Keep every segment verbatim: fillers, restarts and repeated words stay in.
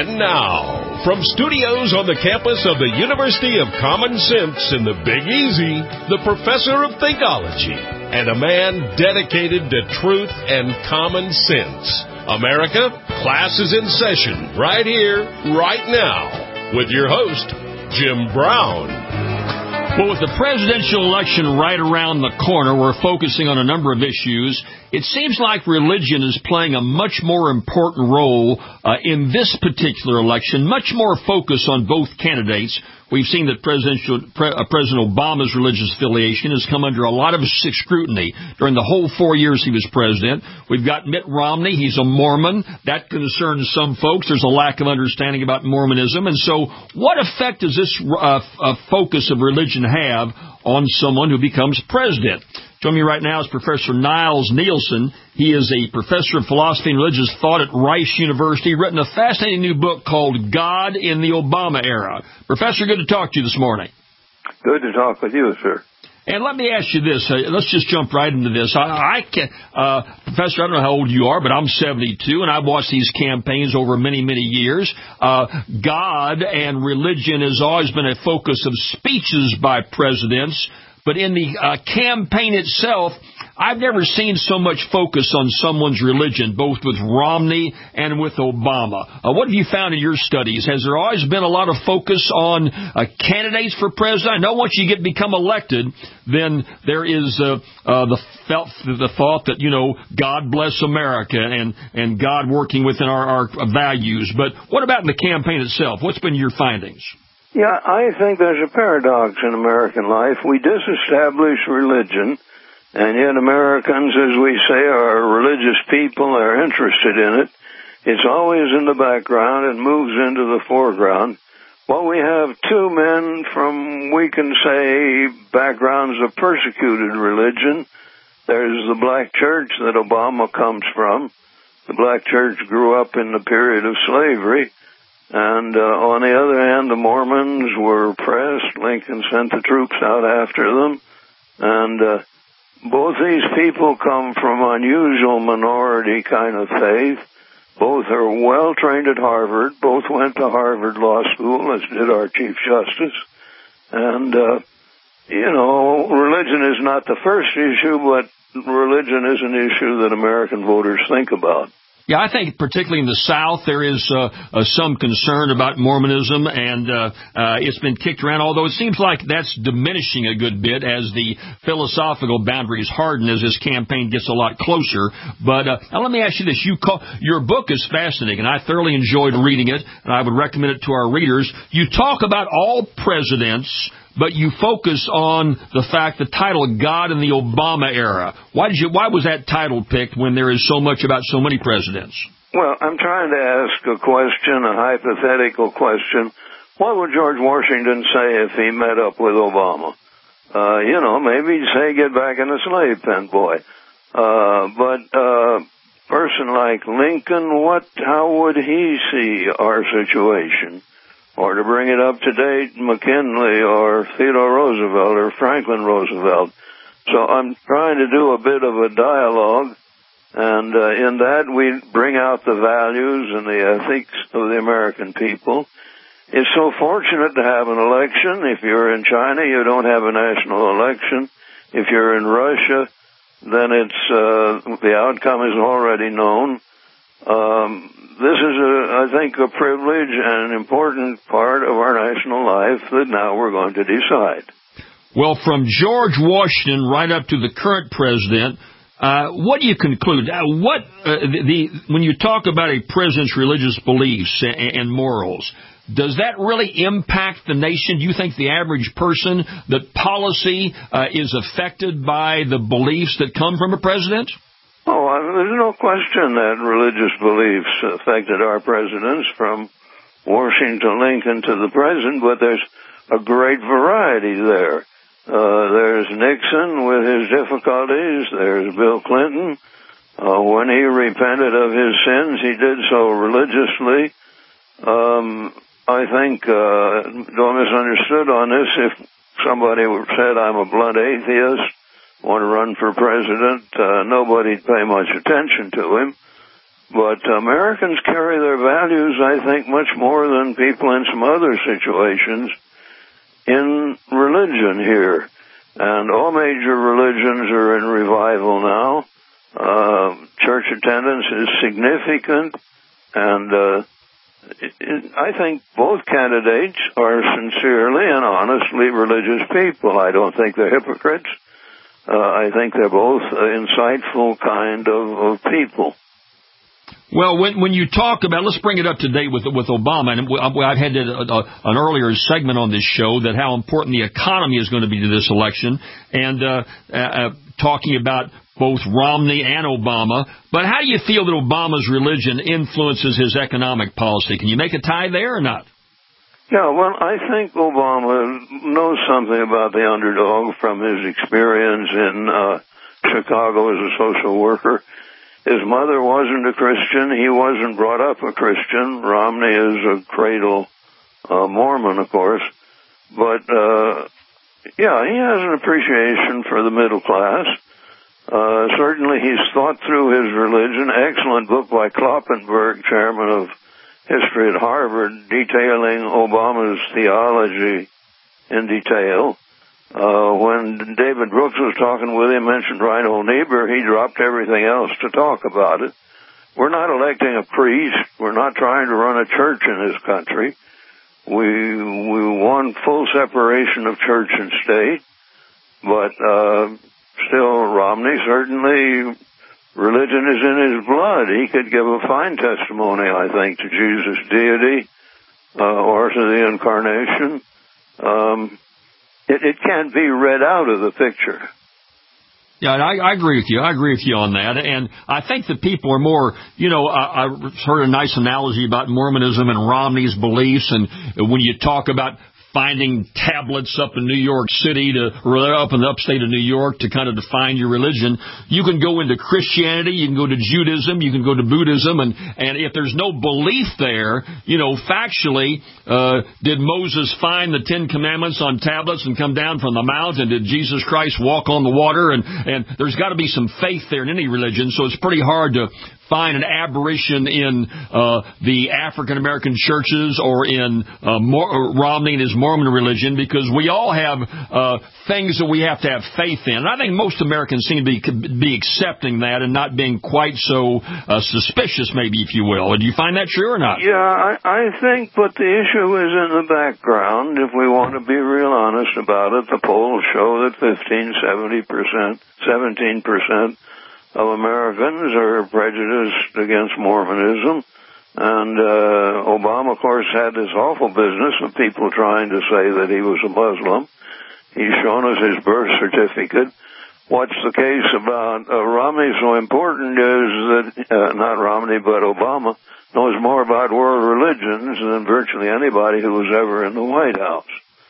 And now, from studios on the campus of the University of Common Sense in the Big Easy, the professor of Thinkology and a man dedicated to truth and common sense. America, class is in session right here, right now, with your host, Jim Brown. Well, with the presidential election right around the corner, we're focusing on a number of issues. It seems like religion is playing a much more important role uh, in this particular election, much more focus on both candidates. We've seen that presidential, Pre, uh, President Obama's religious affiliation has come under a lot of scrutiny during the whole four years he was president. We've got Mitt Romney. He's a Mormon. That concerns some folks. There's a lack of understanding about Mormonism. And so what effect does this uh, uh, focus of religion have on someone who becomes president? Joining me right now is Professor Niles Nielsen. He is a professor of philosophy and religious thought at Rice University, written a fascinating new book called God in the Obama Era. Professor, good to talk to you this morning. Good to talk with you, sir. And let me ask you this. Uh, let's just jump right into this. I, I can, uh, Professor, I don't know how old you are, but I'm seventy-two, and I've watched these campaigns over many, many years. Uh, God and religion has always been a focus of speeches by presidents. But in the uh, campaign itself, I've never seen so much focus on someone's religion, both with Romney and with Obama. Uh, what have you found in your studies? Has there always been a lot of focus on uh, candidates for president? I know once you get become elected, then there is uh, uh, the, felt, the thought that, you know, God bless America and, and God working within our, our values. But what about in the campaign itself? What's been your findings? Yeah, I think there's a paradox in American life. We disestablish religion, and yet Americans, as we say, are religious people, are interested in it. It's always in the background and moves into the foreground. Well, we have two men from, we can say, backgrounds of persecuted religion. There's the black church that Obama comes from. The black church grew up in the period of slavery. And uh, on the other hand, the Mormons were oppressed. Lincoln sent the troops out after them. And uh, both these people come from unusual minority kind of faith. Both are well trained at Harvard. Both went to Harvard Law School, as did our Chief Justice. And, uh, you know, religion is not the first issue, but religion is an issue that American voters think about. Yeah, I think particularly in the South there is uh, uh, some concern about Mormonism, and uh, uh, it's been kicked around, although it seems like that's diminishing a good bit as the philosophical boundaries harden as this campaign gets a lot closer. But uh, now let me ask you this. You call, your book is fascinating, and I thoroughly enjoyed reading it, and I would recommend it to our readers. You talk about all presidents, but you focus on the fact, the title, God in the Obama Era. Why did you? Why was that title picked when there is so much about so many presidents? Well, I'm trying to ask a question, a hypothetical question. What would George Washington say if he met up with Obama? Uh, you know, maybe he'd say, get back in the slave pen, boy. Uh, but a uh, person like Lincoln, what? How would he see our situation? Or to bring it up to date, McKinley or Theodore Roosevelt or Franklin Roosevelt. So I'm trying to do a bit of a dialogue, and uh, in that we bring out the values and the ethics of the American people. It's so fortunate to have an election. If you're in China, you don't have a national election. If you're in Russia, then it's uh, the outcome is already known. Um, this is, a, I think, a privilege and an important part of our national life that now we're going to decide. Well, from George Washington right up to the current president, uh, what do you conclude? Uh, what uh, the, the when you talk about a president's religious beliefs and, and morals, does that really impact the nation? Do you think the average person, that policy uh, is affected by the beliefs that come from a president? Oh, there's no question that religious beliefs affected our presidents from Washington, Lincoln to the present, but there's a great variety there. Uh, there's Nixon with his difficulties. There's Bill Clinton. Uh, when he repented of his sins, he did so religiously. Um, I think, uh, don't misunderstood on this, if somebody said I'm a blunt atheist, want to run for president, uh, nobody'd pay much attention to him. But Americans carry their values, I think, much more than people in some other situations in religion here. And all major religions are in revival now. Uh, church attendance is significant, and uh, it, it, I think both candidates are sincerely and honestly religious people. I don't think they're hypocrites. Uh, I think they're both uh, insightful kind of, of people. Well, when when you talk about, let's bring it up to date with with Obama, and I've had a, a, an earlier segment on this show that how important the economy is going to be to this election, and uh, uh, talking about both Romney and Obama. But how do you feel that Obama's religion influences his economic policy? Can you make a tie there or not? Yeah, well, I think Obama knows something about the underdog from his experience in uh, Chicago as a social worker. His mother wasn't a Christian. He wasn't brought up a Christian. Romney is a cradle uh, Mormon, of course. But, uh, yeah, he has an appreciation for the middle class. Uh, certainly he's thought through his religion. Excellent book by Kloppenberg, chairman of history at Harvard, detailing Obama's theology in detail. Uh, when David Brooks was talking with him, mentioned Reinhold Niebuhr, he dropped everything else to talk about it. We're not electing a priest. We're not trying to run a church in this country. We, we want full separation of church and state. But, uh, still, Romney certainly, religion is in his blood. He could give a fine testimony, I think, to Jesus' deity, uh, or to the incarnation. Um, It, it can't be read out of the picture. Yeah, I, I agree with you. I agree with you on that. And I think that people are more, you know, I, I heard a nice analogy about Mormonism and Romney's beliefs. And when you talk about finding tablets up in New York City to, or up in the upstate of New York to kind of define your religion, you can go into Christianity, you can go to Judaism, you can go to Buddhism, and, and if there's no belief there, you know, factually, uh, did Moses find the Ten Commandments on tablets and come down from the mount, and did Jesus Christ walk on the water? And, and there's got to be some faith there in any religion, so it's pretty hard to find an aberration in uh, the African-American churches or in uh, Mor- Romney and his Mormon religion, because we all have uh, things that we have to have faith in. And I think most Americans seem to be, be accepting that and not being quite so uh, suspicious, maybe, if you will. Do you find that true or not? Yeah, I, I think, but the issue is in the background. If we want to be real honest about it, the polls show that fifteen, seventy percent, seventeen percent of Americans are prejudiced against Mormonism. And uh, Obama, of course, had this awful business of people trying to say that he was a Muslim. He's shown us his birth certificate. What's the case about uh, Romney so important is that, uh, not Romney, but Obama, knows more about world religions than virtually anybody who was ever in the White House.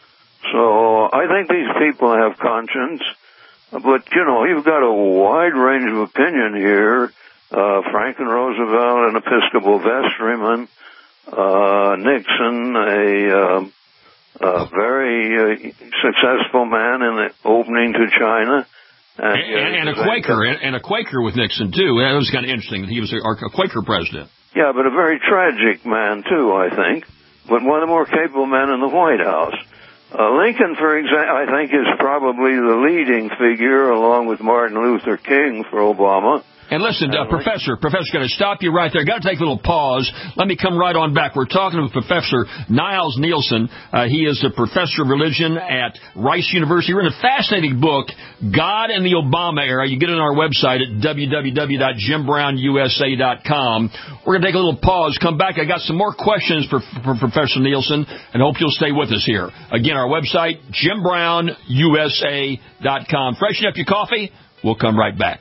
So I think these people have conscience. But, you know, you've got a wide range of opinion here. Uh, Franklin Roosevelt, an Episcopal vestryman, uh, Nixon, a, uh, a very uh, successful man in the opening to China. And, and, and a Quaker, and, and a Quaker with Nixon, too. That was kind of interesting that he was a, a Quaker president. Yeah, but a very tragic man, too, I think. But one of the more capable men in the White House. Uh, Lincoln, for example, I think is probably the leading figure, along with Martin Luther King, for Obama. And listen, uh, Professor, Professor, got to stop you right there. Got to take a little pause. Let me come right on back. We're talking with Professor Niles Nielsen. Uh, he is a professor of religion at Rice University. He wrote a fascinating book, God and the Obama Era. You get it on our website at w w w dot jim brown u s a dot com. We're going to take a little pause, come back. I got some more questions for, for Professor Nielsen, and hope you'll stay with us here. Again, our website, jim brown u s a dot com. Freshen up your coffee. We'll come right back.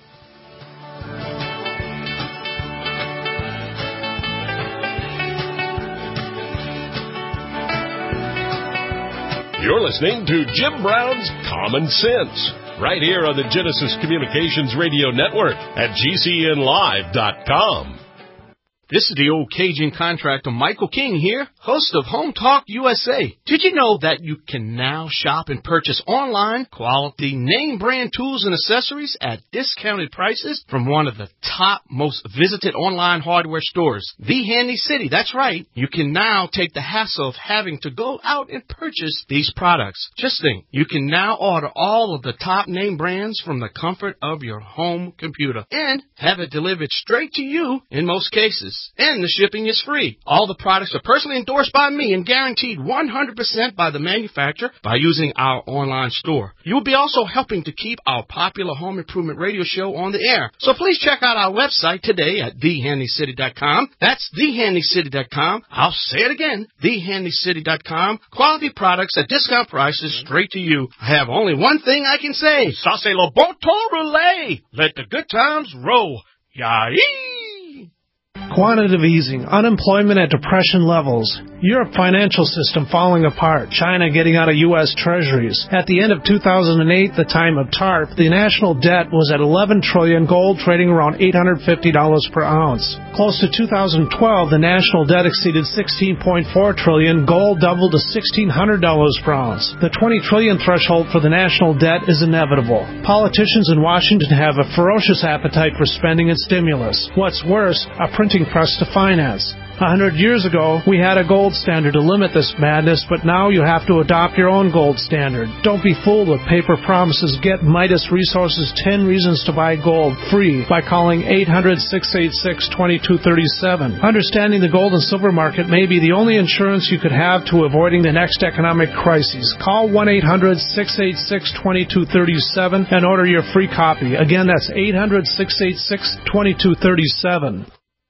You're listening to Jim Brown's Common Sense, right here on the Genesis Communications Radio Network at G C N live dot com. This is the old Cajun contractor Michael King here, host of Home Talk U S A. Did you know that you can now shop and purchase online quality name brand tools and accessories at discounted prices from one of the top most visited online hardware stores, The Handy City? That's right. You can now take the hassle of having to go out and purchase these products. Just think, you can now order all of the top name brands from the comfort of your home computer and have it delivered straight to you in most cases. And the shipping is free. All the products are personally endorsed by me and guaranteed one hundred percent by the manufacturer by using our online store. You will be also helping to keep our popular home improvement radio show on the air. So please check out our website today at the handy city dot com. That's the handy city dot com. I'll say it again, the handy city dot com. Quality products at discount prices straight to you. I have only one thing I can say. Ça c'est le bon temps relais. Let the good times roll. Yay! Quantitative easing, unemployment at depression levels, Europe financial system falling apart, China getting out of U S treasuries. At the end of two thousand eight, the time of TARP, the national debt was at eleven trillion dollars, gold trading around eight hundred fifty dollars per ounce. Close to two thousand twelve, the national debt exceeded sixteen point four trillion dollars, gold doubled to sixteen hundred dollars per ounce. The twenty trillion dollars threshold for the national debt is inevitable. Politicians in Washington have a ferocious appetite for spending and stimulus. What's worse, a printing press to finance. A hundred years ago, we had a gold standard to limit this madness, but now you have to adopt your own gold standard. Don't be fooled with paper promises. Get Midas Resources ten Reasons to Buy Gold free by calling eight hundred, six eight six, two two three seven. Understanding the gold and silver market may be the only insurance you could have to avoiding the next economic crisis. Call one eight hundred, six eight six, two two three seven and order your free copy. Again, that's eight hundred, six eight six, two two three seven.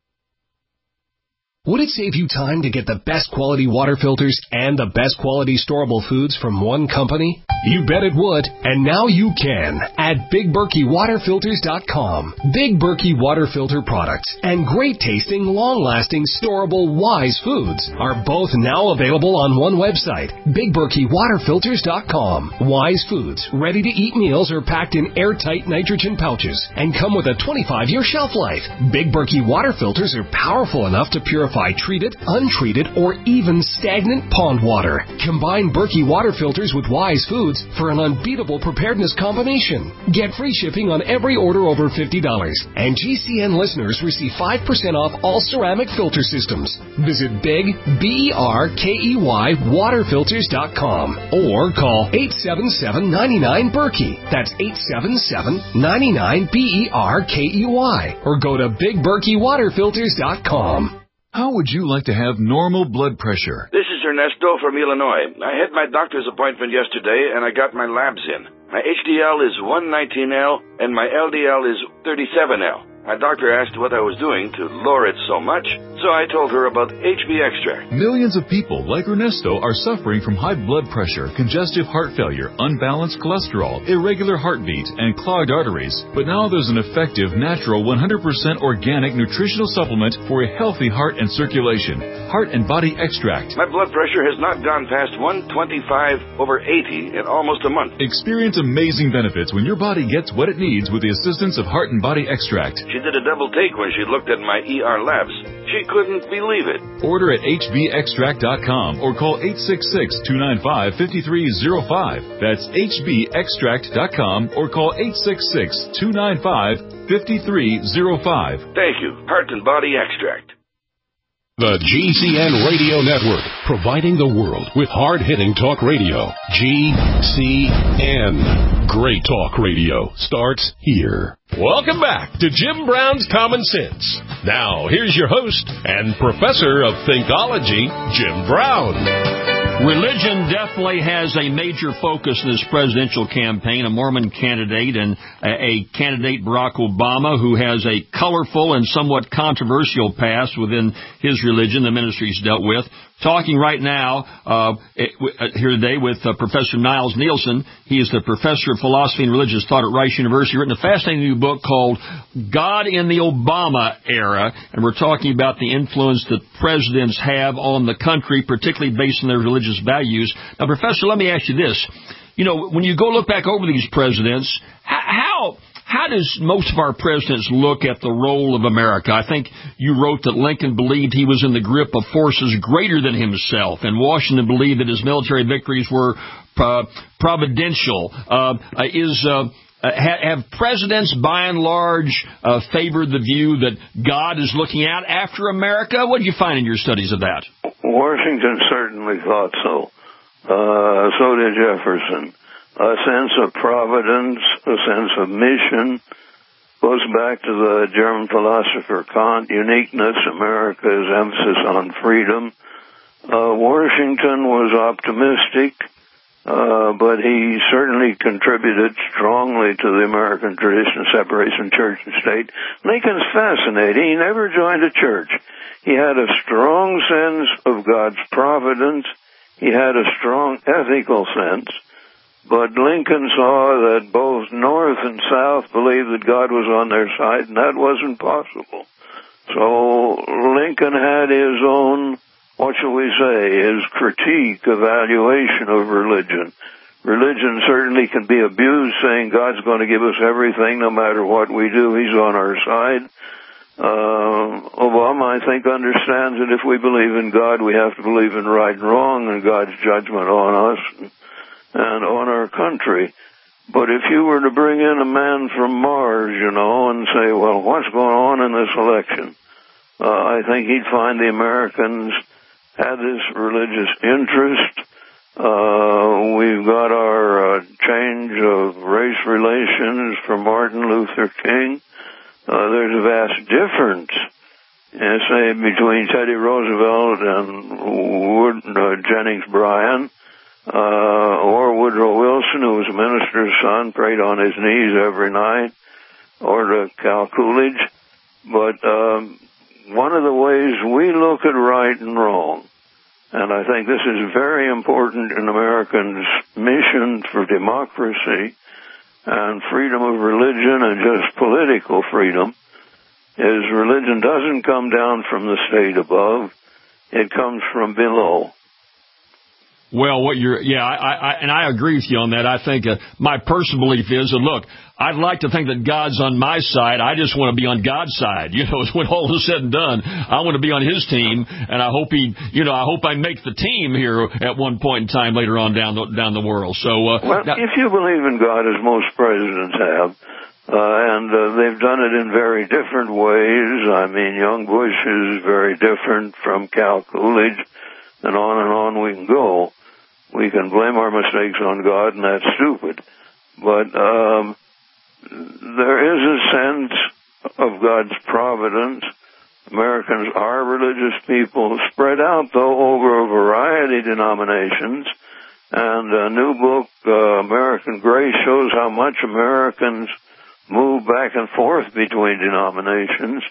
Would it save you time to get the best quality water filters and the best quality storable foods from one company? You bet it would, and now you can at Big Berkey Water Filters dot com. Big Berkey Water Filter products and great tasting, long-lasting, storable Wise foods are both now available on one website, Big Berkey Water Filters dot com. Wise foods, ready-to-eat meals are packed in airtight nitrogen pouches and come with a twenty-five year shelf life. Big Berkey Water Filters are powerful enough to purify treated, untreated, or even stagnant pond water. Combine Berkey Water Filters with Wise foods for an unbeatable preparedness combination. Get free shipping on every order over fifty dollars. And G C N listeners receive five percent off all ceramic filter systems. Visit Big, B E R K E Y, Water Filters dot com or call eight seven seven, nine nine, Berkey. That's eight seven seven, nine nine, B E R K E Y. Or go to Big Berkey Water Filters dot com. How would you like to have normal blood pressure? This is Ernesto from Illinois. I had my doctor's appointment yesterday, and I got my labs in. My H D L is one nineteen L, and my L D L is thirty-seven L. My doctor asked what I was doing to lower it so much, so I told her about H B extract. Millions of people like Ernesto are suffering from high blood pressure, congestive heart failure, unbalanced cholesterol, irregular heartbeat, and clogged arteries. But now there's an effective, natural, one hundred percent organic nutritional supplement for a healthy heart and circulation. Heart and Body Extract. My blood pressure has not gone past one twenty-five over eighty in almost a month. Experience amazing benefits when your body gets what it needs with the assistance of Heart and Body Extract. She did a double take when she looked at my E R labs. She couldn't believe it. Order at H B extract dot com or call eight six six, two nine five, five three zero five. That's H B extract dot com or call eight six six, two nine five, five three zero five. Thank you. Heart and Body Extract. The G C N Radio Network, providing the world with hard-hitting talk radio. G C N. Great talk radio starts here. Welcome back to Jim Brown's Common Sense. Now, here's your host and professor of Thinkology, Jim Brown. Religion definitely has a major focus in this presidential campaign. A Mormon candidate and a candidate, Barack Obama, who has a colorful and somewhat controversial past within his religion, the ministry he's dealt with. Talking right now uh, here today with uh, Professor Niles Nielsen. He is the professor of philosophy and religious thought at Rice University. Written a fascinating new book called God in the Obama Era, and we're talking about the influence that presidents have on the country, particularly based on their religious values. Now, Professor, let me ask you this. You know, when you go look back over these presidents, how how does most of our presidents look at the role of America? I think you wrote that Lincoln believed he was in the grip of forces greater than himself, and Washington believed that his military victories were uh, providential. Uh, is uh, have presidents, by and large, uh, favored the view that God is looking out after America? What did you find in your studies of that? Washington certainly thought so. Uh, so did Jefferson. A sense of providence, a sense of mission, goes back to the German philosopher Kant, uniqueness, America's emphasis on freedom. Uh, Washington was optimistic, uh, but he certainly contributed strongly to the American tradition of separation of church and state. Lincoln's fascinating. He never joined a church. He had a strong sense of God's providence. He had a strong ethical sense. But Lincoln saw that both North and South believed that God was on their side, and that wasn't possible. So Lincoln had his own, what shall we say, his critique, evaluation of religion. Religion certainly can be abused, saying God's going to give us everything no matter what we do. He's on our side. Uh, Obama, I think, understands that if we believe in God, we have to believe in right and wrong and God's judgment on us and on our country. But if you were to bring in a man from Mars, you know, and say, well, what's going on in this election? Uh, I think he'd find the Americans had this religious interest. Uh, we've got our uh, change of race relations from Martin Luther King. Uh, there's a vast difference, uh, say, between Teddy Roosevelt and Wood, uh, Jennings Bryan. Uh, or Woodrow Wilson, who was a minister's son, prayed on his knees every night, or to Cal Coolidge. But um, one of the ways we look at right and wrong, and I think this is very important in Americans' mission for democracy and freedom of religion and just political freedom, is religion doesn't come down from the state above, it comes from below. Well, what you're, yeah, I, I, and I agree with you on that. I think uh, my personal belief is that, look, I'd like to think that God's on my side. I just want to be on God's side. You know, when all is said and done, I want to be on His team, and I hope He, you know, I hope I make the team here at one point in time later on down the, down the world. So, uh, well, now, if you believe in God, as most presidents have, uh, and uh, they've done it in very different ways. I mean, young Bush is very different from Cal Coolidge, and on and on we can go. We can blame our mistakes on God, and that's stupid. But um, there is a sense of God's providence. Americans are religious people, spread out, though, over a variety of denominations. And a new book, uh, American Grace, shows how much Americans move back and forth between denominations.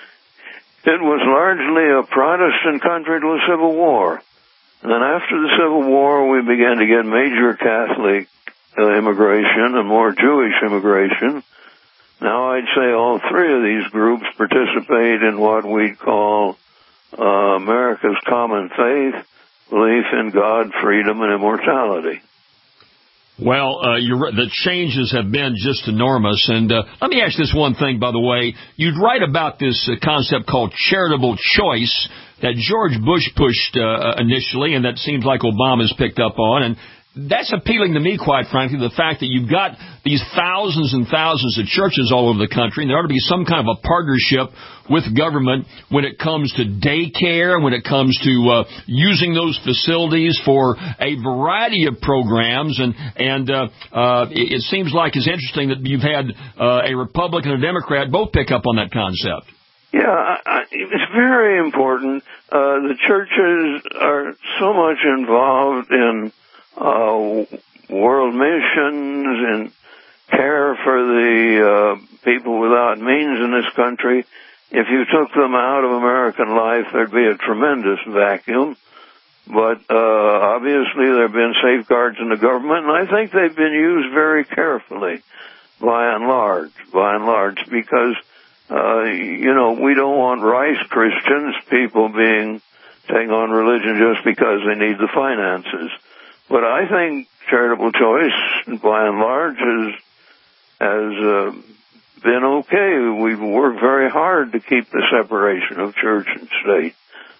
It was largely a Protestant country to a civil war. And then after the Civil War, we began to get major Catholic uh, immigration and more Jewish immigration. Now I'd say all three of these groups participate in what we'd call uh, America's common faith, belief in God, freedom, and immortality. Well, uh, you're, the changes have been just enormous. And uh, let me ask this one thing, by the way. You'd write about this uh, concept called charitable choice that George Bush pushed uh, initially, and that seems like Obama's picked up on. And that's appealing to me, quite frankly, the fact that you've got these thousands and thousands of churches all over the country, and there ought to be some kind of a partnership with government when it comes to daycare, when it comes to uh, using those facilities for a variety of programs. And, and uh, uh, it, it seems like it's interesting that you've had uh, a Republican and a Democrat both pick up on that concept. Yeah, I, I, it's very important. Uh, the churches are so much involved in Uh, world missions and care for the uh, people without means in this country. If you took them out of American life, there'd be a tremendous vacuum. But uh, obviously there have been safeguards in the government, and I think they've been used very carefully, by and large, by and large, because, uh, you know, we don't want rice Christians, people being taking on religion just because they need the finances. But I think charitable choice, by and large, has, has uh, been okay. We've worked very hard to keep the separation of church and state.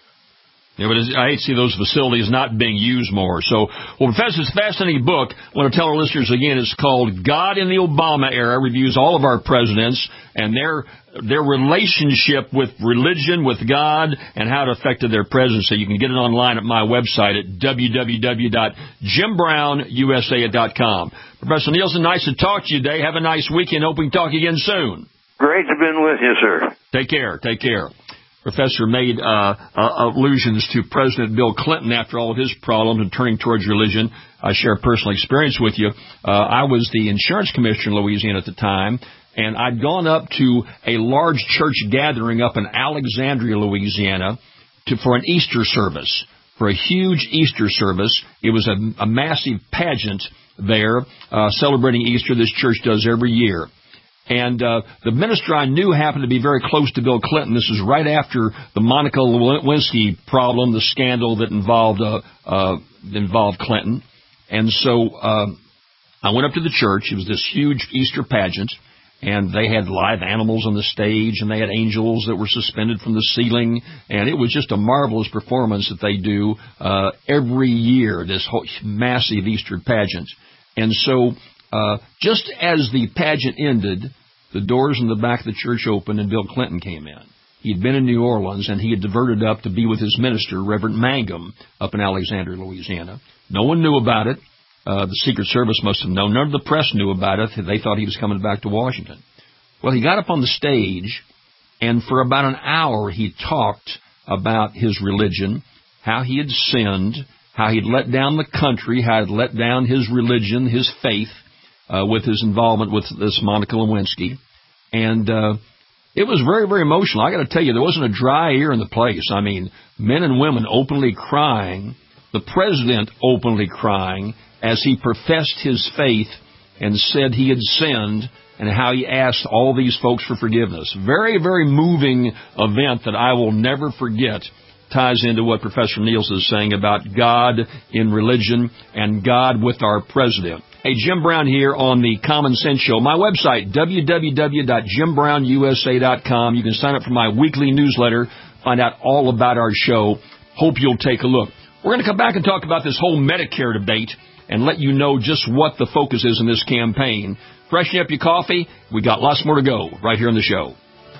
Yeah, but I hate to see those facilities not being used more. So, well, Professor, it's a fascinating book. I want to tell our listeners again, it's called God in the Obama Era, reviews all of our presidents and their their relationship with religion, with God, and how it affected their presidency. You can get it online at my website at w w w dot jim brown u s a dot com. Professor Nielsen, nice to talk to you today. Have a nice weekend. Hope we can talk again soon. Great to have been with you, sir. Take care. Take care. Professor made uh, uh, allusions to President Bill Clinton after all of his problems and turning towards religion. I share a personal experience with you. Uh, I was the insurance commissioner in Louisiana at the time, and I'd gone up to a large church gathering up in Alexandria, Louisiana, to, for an Easter service, for a huge Easter service. It was a, a massive pageant there uh, celebrating Easter this church does every year. And uh, the minister I knew happened to be very close to Bill Clinton. This was right after the Monica Lewinsky problem, the scandal that involved uh, uh, involved Clinton. And so uh, I went up to the church. It was this huge Easter pageant, and they had live animals on the stage, and they had angels that were suspended from the ceiling. And it was just a marvelous performance that they do uh, every year, this whole massive Easter pageant. And so uh, just as the pageant ended, the doors in the back of the church opened and Bill Clinton came in. He'd been in New Orleans, and he had diverted up to be with his minister, Reverend Mangum, up in Alexandria, Louisiana. No one knew about it. Uh, the Secret Service must have known. None of the press knew about it. They thought he was coming back to Washington. Well, he got up on the stage, and for about an hour he talked about his religion, how he had sinned, how he'd let down the country, how he'd let down his religion, his faith, Uh, with his involvement with this Monica Lewinsky. And uh, it was very, very emotional. I got to tell you, there wasn't a dry ear in the place. I mean, men and women openly crying, the president openly crying as he professed his faith and said he had sinned and how he asked all these folks for forgiveness. Very, very moving event that I will never forget. Ties into what Professor Nielsen is saying about God in religion and God with our president. Hey, Jim Brown here on the Common Sense Show. My website, w w w dot jim brown u s a dot com. You can sign up for my weekly newsletter, find out all about our show. Hope you'll take a look. We're going to come back and talk about this whole Medicare debate and let you know just what the focus is in this campaign. Freshen up your coffee. We got lots more to go right here on the show.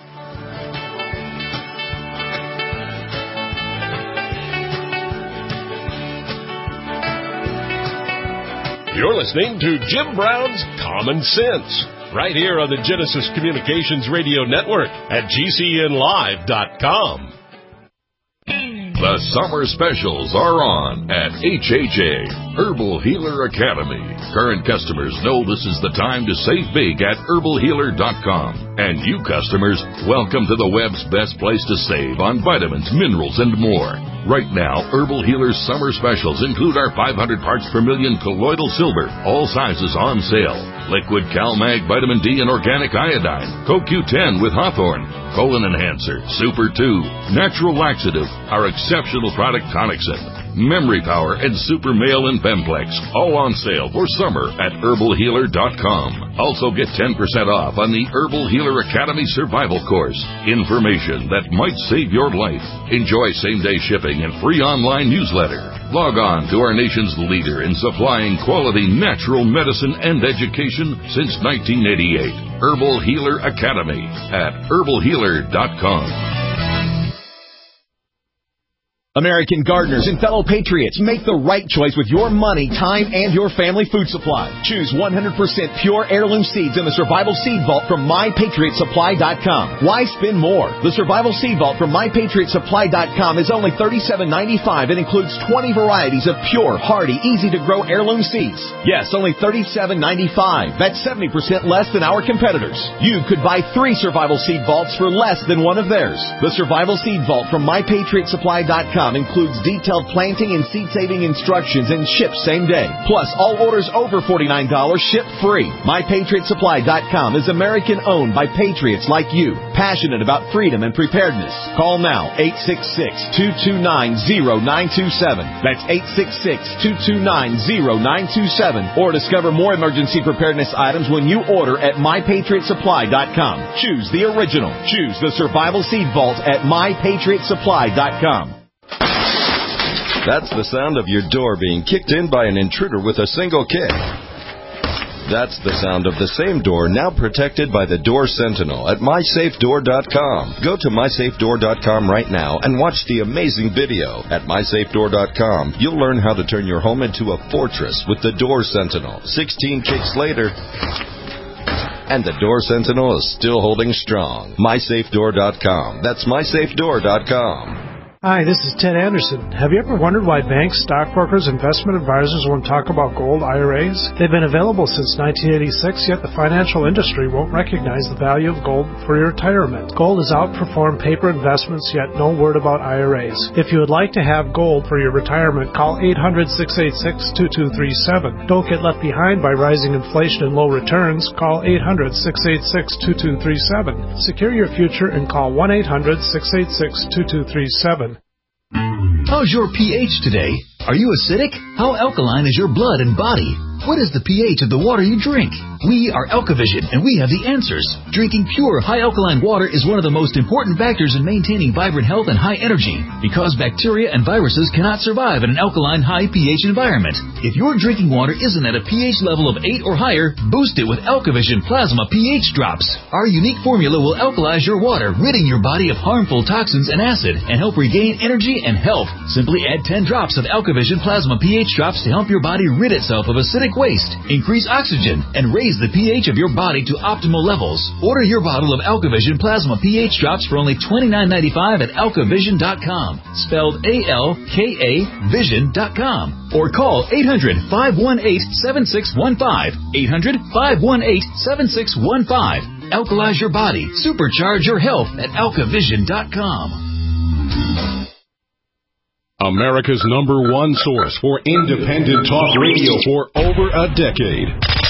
You're listening to Jim Brown's Common Sense, right here on the Genesis Communications Radio Network at G C N live dot com. The summer specials are on at H H A, Herbal Healer Academy. Current customers know this is the time to save big at herbal healer dot com. And you customers, welcome to the web's best place to save on vitamins, minerals, and more. Right now, Herbal Healer's summer specials include our five hundred parts per million colloidal silver, all sizes on sale. Liquid CalMag Vitamin D and Organic Iodine, Co Q ten with Hawthorne, Colon Enhancer, Super two, Natural Laxative, our exceptional product Tonicsyn, Memory Power, and Super Male and Bemplex, all on sale for summer at herbal healer dot com. Also get ten percent off on the Herbal Healer Academy Survival Course. Information that might save your life. Enjoy same-day shipping and free online newsletter. Log on to our nation's leader in supplying quality natural medicine and education since nineteen eighty-eight. Herbal Healer Academy at herbal healer dot com. American gardeners and fellow patriots, make the right choice with your money, time, and your family food supply. Choose one hundred percent pure heirloom seeds in the Survival Seed Vault from my patriot supply dot com. Why spend more? The Survival Seed Vault from my patriot supply dot com is only thirty-seven ninety-five and includes twenty varieties of pure, hardy, easy-to-grow heirloom seeds. Yes, only thirty-seven ninety-five. That's seventy percent less than our competitors. You could buy three Survival Seed Vaults for less than one of theirs. The Survival Seed Vault from my patriot supply dot com com includes detailed planting and seed-saving instructions and ships same day. Plus, all orders over forty-nine dollars ship free. My Patriot Supply dot com is American-owned by patriots like you, passionate about freedom and preparedness. Call now, eight six six, two two nine, zero nine two seven. That's eight six six, two two nine, zero nine two seven. Or discover more emergency preparedness items when you order at My Patriot Supply dot com. Choose the original. Choose the Survival Seed Vault at My Patriot Supply dot com. That's the sound of your door being kicked in by an intruder with a single kick. That's the sound of the same door now protected by the Door Sentinel at My Safe Door dot com. Go to My Safe Door dot com right now and watch the amazing video. At My Safe Door dot com, you'll learn how to turn your home into a fortress with the Door Sentinel. sixteen kicks later, and the Door Sentinel is still holding strong. My Safe Door dot com. That's My Safe Door dot com. Hi, this is Ted Anderson. Have you ever wondered why banks, stockbrokers, investment advisors won't talk about gold I R As? They've been available since nineteen eighty-six, yet the financial industry won't recognize the value of gold for your retirement. Gold has outperformed paper investments, yet no word about I R As. If you would like to have gold for your retirement, call eight hundred, six eight six, two two three seven. Don't get left behind by rising inflation and low returns. Call eight hundred, six eight six, two two three seven. Secure your future and call one eight hundred, six eight six, two two three seven. How's your pH today? Are you acidic? How alkaline is your blood and body? What is the pH of the water you drink? We are Alkavision, and we have the answers. Drinking pure, high-alkaline water is one of the most important factors in maintaining vibrant health and high energy, because bacteria and viruses cannot survive in an alkaline, high pH environment. If your drinking water isn't at a pH level of eight or higher, boost it with Alkavision Plasma pH Drops. Our unique formula will alkalize your water, ridding your body of harmful toxins and acid, and help regain energy and health. Simply add ten drops of Alkavision Plasma pH Drops to help your body rid itself of acidic waste, increase oxygen, and raise the pH of your body to optimal levels. Order your bottle of Alkavision Plasma pH Drops for only twenty-nine ninety-five at Alkavision dot com, spelled A L K A Vision dot com, or call eight hundred, five one eight, seven six one five, eight hundred, five one eight, seven six one five. Alkalize your body, supercharge your health at Alkavision dot com. America's number one source for independent talk radio for over a decade.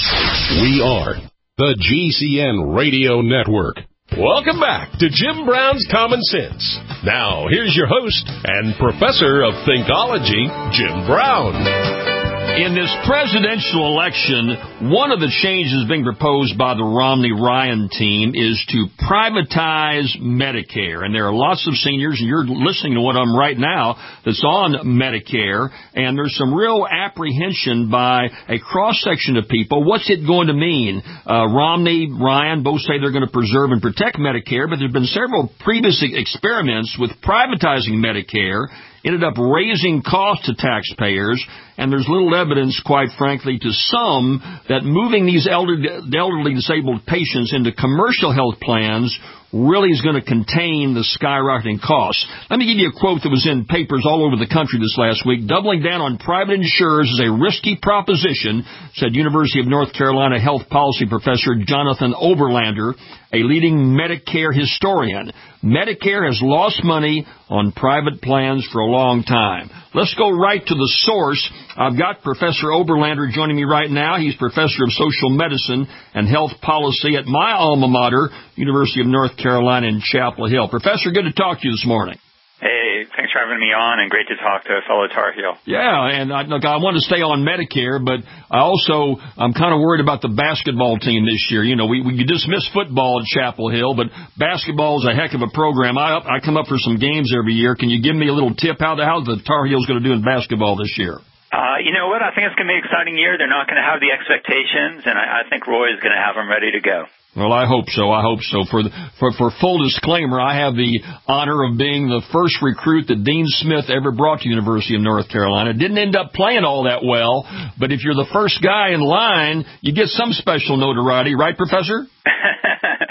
We are the G C N Radio Network. Welcome back to Jim Brown's Common Sense. Now, here's your host and professor of Thinkology, Jim Brown. In this presidential election, one of the changes being proposed by the Romney-Ryan team is to privatize Medicare. And there are lots of seniors, and you're listening to one of them right now, that's on Medicare. And there's some real apprehension by a cross-section of people. What's it going to mean? Uh, Romney, Ryan both say they're going to preserve and protect Medicare, but there have been several previous experiments with privatizing Medicare, ended up raising costs to taxpayers, and there's little evidence, quite frankly, to some that moving these elderly, elderly disabled patients into commercial health plans really is going to contain the skyrocketing costs. Let me give you a quote that was in papers all over the country this last week. Doubling down on private insurers is a risky proposition, said University of North Carolina health policy professor Jonathan Oberlander, a leading Medicare historian. Medicare has lost money on private plans for a long time. Let's go right to the source. I've got Professor Oberlander joining me right now. He's professor of social medicine and health policy at my alma mater, University of North Carolina in Chapel Hill. Professor, good to talk to you this morning. Hey, thanks for having me on, and great to talk to a fellow Tar Heel. Yeah, and I, look, I want to stay on Medicare, but I also, I'm kind of worried about the basketball team this year. You know, we, we dismiss football at Chapel Hill, but basketball is a heck of a program. I, I come up for some games every year. Can you give me a little tip how the, how the Tar Heels going to do in basketball this year? Uh, you know what? I think it's going to be an exciting year. They're not going to have the expectations, and I, I think Roy is going to have them ready to go. Well, I hope so. I hope so. For, the, for for full disclaimer, I have the honor of being the first recruit that Dean Smith ever brought to University of North Carolina. Didn't end up playing all that well, but if you're the first guy in line, you get some special notoriety, right, Professor? That's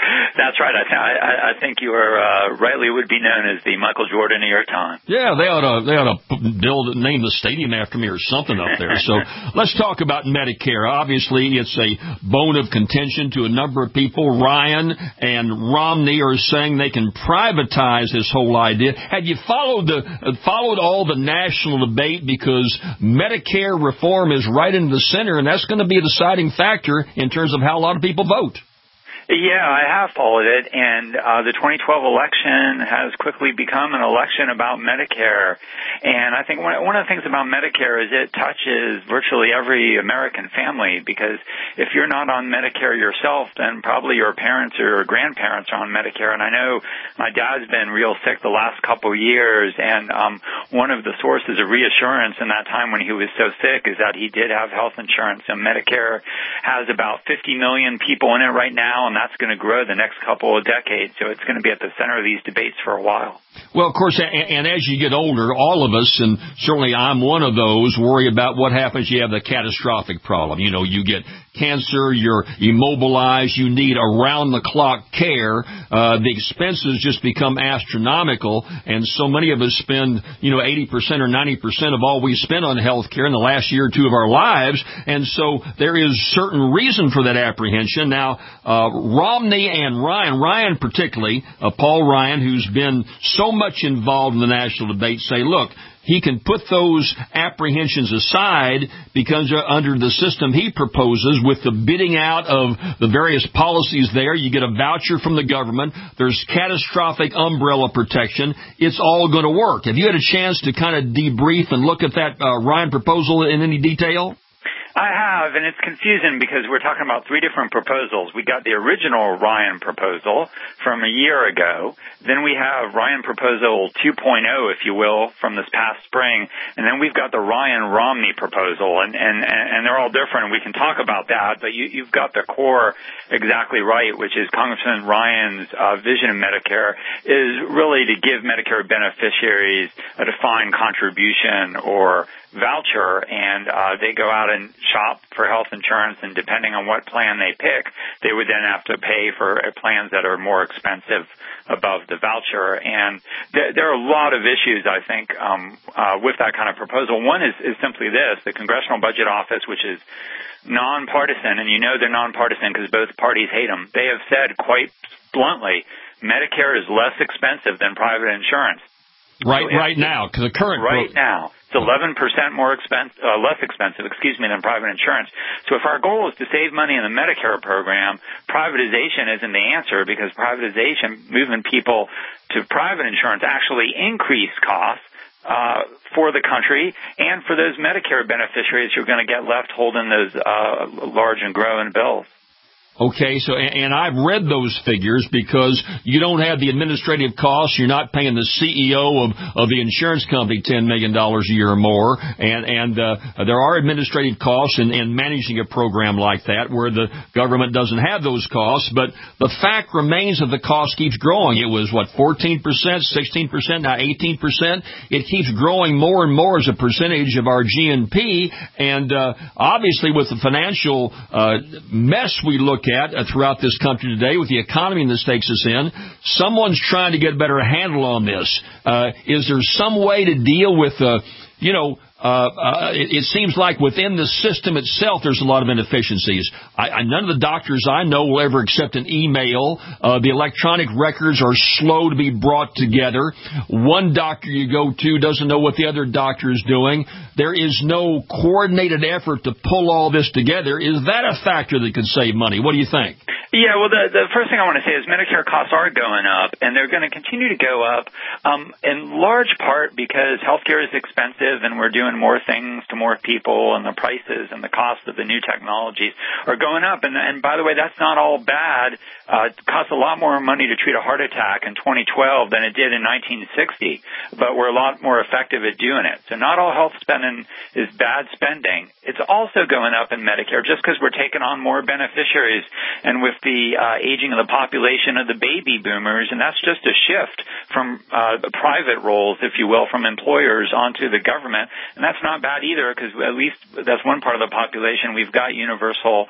that's right. I, th- I, I think you are uh, rightly would be known as the Michael Jordan of your time. Yeah, they ought to they ought to build name the stadium after me or something up there. So let's talk about Medicare. Obviously, it's a bone of contention to a number of people. Ryan and Romney are saying they can privatize this whole idea. Have you followed the uh, followed all the national debate? Because Medicare reform is right in the center, and that's going to be a deciding factor in terms of how a lot of people vote. Yeah, I have followed it, and uh, the twenty twelve election has quickly become an election about Medicare. And I think one, one of the things about Medicare is it touches virtually every American family, because if you're not on Medicare yourself, then probably your parents or your grandparents are on Medicare. And I know my dad's been real sick the last couple of years, and um, one of the sources of reassurance in that time when he was so sick is that he did have health insurance. And Medicare has about fifty million people in it right now, and that's going to grow the next couple of decades, so it's going to be at the center of these debates for a while. Well, of course, and, and as you get older, all of us, and certainly I'm one of those, worry about what happens. You have the catastrophic problem. You know, you get cancer, you're immobilized, you need around-the-clock care. Uh, the expenses just become astronomical, and so many of us spend, you know, eighty percent or ninety percent of all we spend on health care in the last year or two of our lives, and so there is certain reason for that apprehension. Now, uh, Romney and Ryan, Ryan particularly, uh, Paul Ryan, who's been so much involved in the national debate, say, look, he can put those apprehensions aside because uh, under the system he proposes, with the bidding out of the various policies there, you get a voucher from the government. There's catastrophic umbrella protection. It's all going to work. Have you had a chance to kind of debrief and look at that uh, Ryan proposal in any detail? I have, and it's confusing because we're talking about three different proposals. We got the original Ryan proposal from a year ago. Then we have Ryan proposal two point oh, if you will, from this past spring. And then we've got the Ryan Romney proposal, and, and, and they're all different. We can talk about that, but you, you've got the core exactly right, which is Congressman Ryan's uh, vision of Medicare is really to give Medicare beneficiaries a defined contribution or voucher, and uh, they go out and shop for health insurance, and depending on what plan they pick, they would then have to pay for plans that are more expensive above the voucher. And th- there are a lot of issues, I think, um, uh, with that kind of proposal. One is, is simply this: the Congressional Budget Office, which is nonpartisan, and you know they're nonpartisan because both parties hate them. They have said quite bluntly, Medicare is less expensive than private insurance. Right, so right now, because the current right pro- now it's eleven percent more expensive, uh, less expensive, excuse me, than private insurance. So if our goal is to save money in the Medicare program, privatization isn't the answer, because privatization, moving people to private insurance, actually increase costs uh, for the country and for those Medicare beneficiaries who are going to get left holding those uh, large and growing bills. Okay, so, and I've read those figures because you don't have the administrative costs. You're not paying the C E O of, of the insurance company ten million dollars a year or more. And, and, uh, there are administrative costs in, in managing a program like that where the government doesn't have those costs. But the fact remains that the cost keeps growing. It was, what, fourteen percent, sixteen percent, now eighteen percent. It keeps growing more and more as a percentage of our G N P. And, uh, obviously with the financial, uh, mess we look at uh, throughout this country today, with the economy that takes us in, someone's trying to get a better handle on this. Uh, is there some way to deal with, uh, you know, Uh, uh, it, it seems like within the system itself there's a lot of inefficiencies. I, I, none of the doctors I know will ever accept an email. Uh, the electronic records are slow to be brought together. One doctor you go to doesn't know what the other doctor is doing. There is no coordinated effort to pull all this together. Is that a factor that could save money? What do you think? Yeah, well, the, the first thing I want to say is Medicare costs are going up, and they're going to continue to go up um, in large part because healthcare is expensive, and we're doing more things to more people, and the prices and the cost of the new technologies are going up. And, and by the way, that's not all bad. Uh, it costs a lot more money to treat a heart attack in twenty twelve than it did in nineteen sixty, but we're a lot more effective at doing it. So not all health spending is bad spending. It's also going up in Medicare just because we're taking on more beneficiaries, and with the uh, aging of the population of the baby boomers, and that's just a shift from uh, the private roles, if you will, from employers onto the government, and that's not bad either, because at least that's one part of the population. We've got universal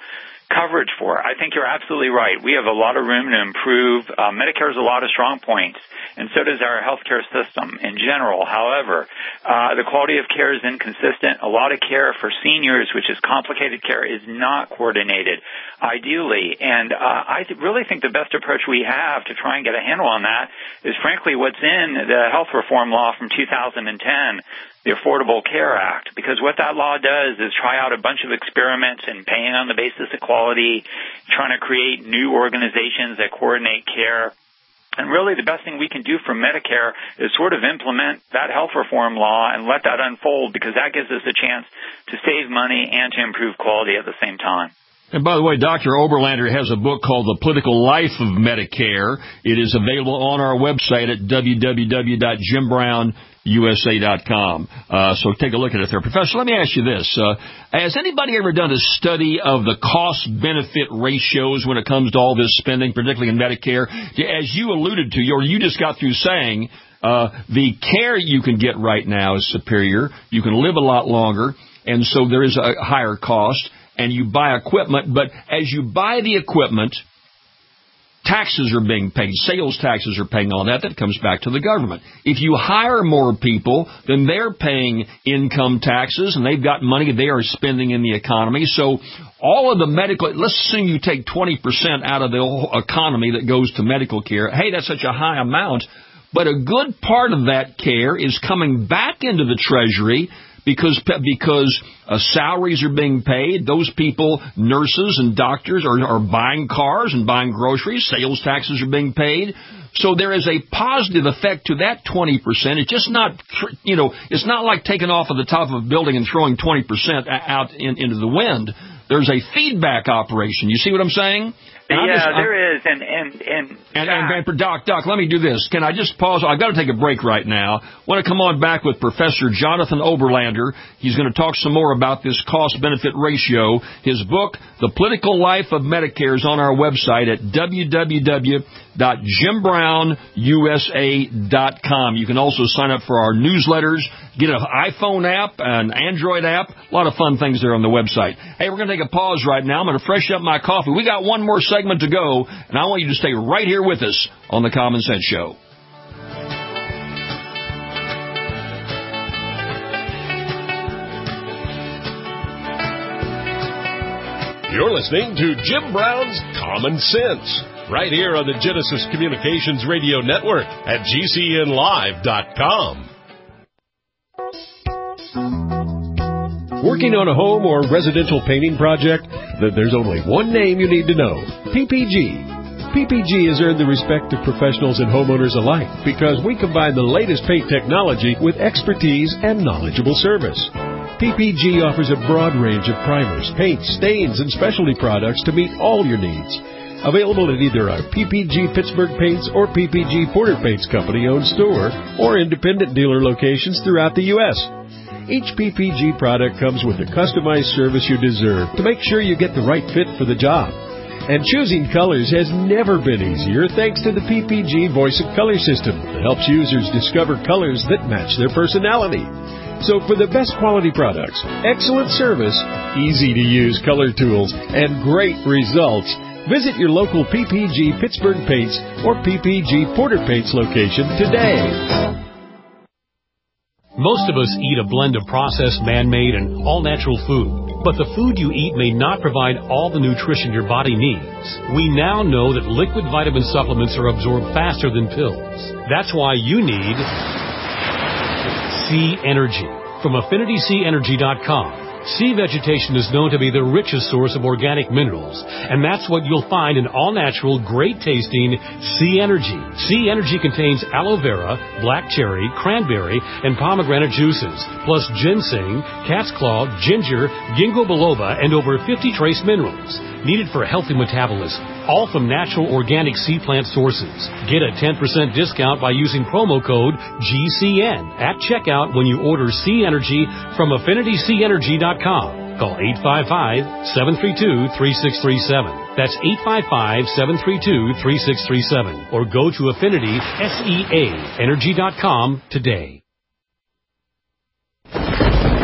coverage for. I think you're absolutely right. We have a lot of room to improve. Uh, Medicare has a lot of strong points, and so does our healthcare system in general. However, uh, the quality of care is inconsistent. A lot of care for seniors, which is complicated care, is not coordinated ideally. And uh, I th- really think the best approach we have to try and get a handle on that is, frankly, what's in the health reform law from two thousand ten, the Affordable Care Act, because what that law does is try out a bunch of experiments and paying on the basis of quality, trying to create new organizations that coordinate care. And really the best thing we can do for Medicare is sort of implement that health reform law and let that unfold, because that gives us a chance to save money and to improve quality at the same time. And by the way, Doctor Oberlander has a book called The Political Life of Medicare. It is available on our website at w w w dot jim brown u s a dot com. Uh, so take a look at it there. Professor, let me ask you this. Uh, has anybody ever done a study of the cost-benefit ratios when it comes to all this spending, particularly in Medicare? As you alluded to, or you just got through saying, uh, the care you can get right now is superior. You can live a lot longer, and so there is a higher cost. And you buy equipment, but as you buy the equipment, taxes are being paid, sales taxes are paying on that. That comes back to the government. If you hire more people, then they're paying income taxes, and they've got money they are spending in the economy. So all of the medical, let's assume you take twenty percent out of the whole economy that goes to medical care. Hey, that's such a high amount, but a good part of that care is coming back into the Treasury because because uh, salaries are being paid. Those people, nurses and doctors, are, are buying cars and buying groceries. Sales taxes are being paid. So there is a positive effect to that twenty percent. It's just not, you know, it's not like taking off of the top of a building and throwing twenty percent out in, into the wind. There's a feedback operation. You see what I'm saying? And yeah, just, there is, and and and, and, and and Doc, Doc, let me do this. Can I just pause? I've got to take a break right now. I want to come on back with Professor Jonathan Oberlander. He's going to talk some more about this cost-benefit ratio. His book, The Political Life of Medicare, is on our website at w w w dot jim brown u s a dot com. You can also sign up for our newsletters, get an iPhone app, an Android app, a lot of fun things there on the website. Hey, we're going to take a pause right now. I'm going to freshen up my coffee. We got one more segment to go, and I want you to stay right here with us on The Common Sense Show. You're listening to Jim Brown's Common Sense, right here on the Genesis Communications Radio Network at G C N live dot com. Working on a home or residential painting project? Then there's only one name you need to know: P P G. P P G has earned the respect of professionals and homeowners alike because we combine the latest paint technology with expertise and knowledgeable service. P P G offers a broad range of primers, paints, stains, and specialty products to meet all your needs. Available at either our P P G Pittsburgh Paints or P P G Porter Paints Company-owned store or independent dealer locations throughout the U S Each P P G product comes with the customized service you deserve to make sure you get the right fit for the job. And choosing colors has never been easier thanks to the P P G Voice of Color system that helps users discover colors that match their personality. So for the best quality products, excellent service, easy-to-use color tools, and great results, visit your local P P G Pittsburgh Paints or P P G Porter Paints location today. Most of us eat a blend of processed, man-made, and all-natural food. But the food you eat may not provide all the nutrition your body needs. We now know that liquid vitamin supplements are absorbed faster than pills. That's why you need Sea Energy from affinity sea energy dot com. Sea vegetation is known to be the richest source of organic minerals, and that's what you'll find in all-natural, great-tasting Sea Energy. Sea Energy contains aloe vera, black cherry, cranberry, and pomegranate juices, plus ginseng, cat's claw, ginger, ginkgo biloba, and over fifty trace minerals needed for a healthy metabolism, all from natural organic sea plant sources. Get a ten percent discount by using promo code G C N at checkout when you order Sea Energy from affinity sea energy dot com. Call eight five five, seven three two, three six three seven. That's eight five five, seven three two, three six three seven. Or go to affinity sea energy dot com today.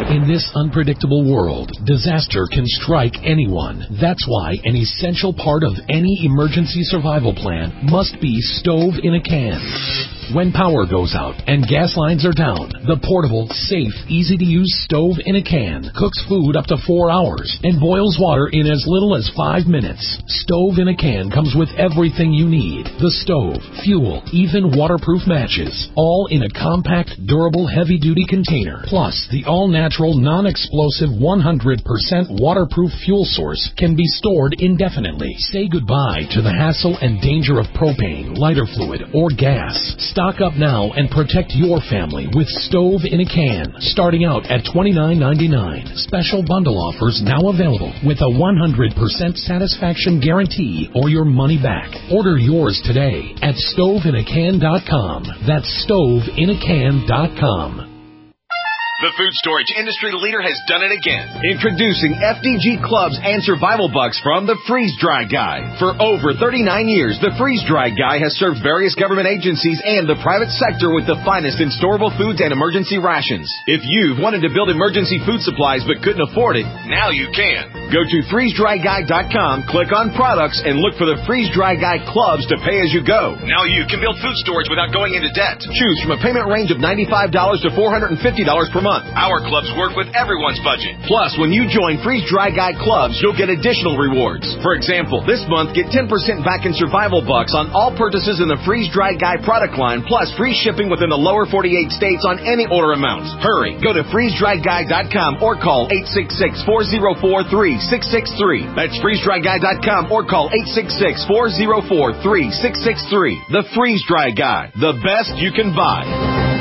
In this unpredictable world, disaster can strike anyone. That's why an essential part of any emergency survival plan must be stove in a can. When power goes out and gas lines are down, the portable, safe, easy-to-use stove in a can cooks food up to four hours and boils water in as little as five minutes. Stove in a can comes with everything you need. The stove, fuel, even waterproof matches, all in a compact, durable, heavy-duty container. Plus, the all-natural, non-explosive, one hundred percent waterproof fuel source can be stored indefinitely. Say goodbye to the hassle and danger of propane, lighter fluid, or gas. Stock up now and protect your family with stove in a can, starting out at twenty-nine ninety-nine. Special bundle offers now available with a one hundred percent satisfaction guarantee or your money back. Order yours today at stove in a can dot com. That's stove in a can dot com. The food storage industry leader has done it again. Introducing F D G Clubs and Survival Bucks from the Freeze Dry Guy. For over thirty-nine years, the Freeze Dry Guy has served various government agencies and the private sector with the finest in storable foods and emergency rations. If you've wanted to build emergency food supplies but couldn't afford it, now you can. Go to freeze dry guy dot com, click on products, and look for the Freeze Dry Guy Clubs to pay as you go. Now you can build food storage without going into debt. Choose from a payment range of ninety-five dollars to four hundred fifty dollars per month. Our clubs work with everyone's budget. Plus, when you join Freeze Dry Guy Clubs, you'll get additional rewards. For example, this month, get ten percent back in Survival Bucks on all purchases in the Freeze Dry Guy product line, plus free shipping within the lower forty-eight states on any order amount. Hurry, go to freeze dry guy dot com or call eight six six, four zero four, three six six three. That's freeze dry guy dot com or call eight six six, four zero four, three six six three. The Freeze Dry Guy, the best you can buy.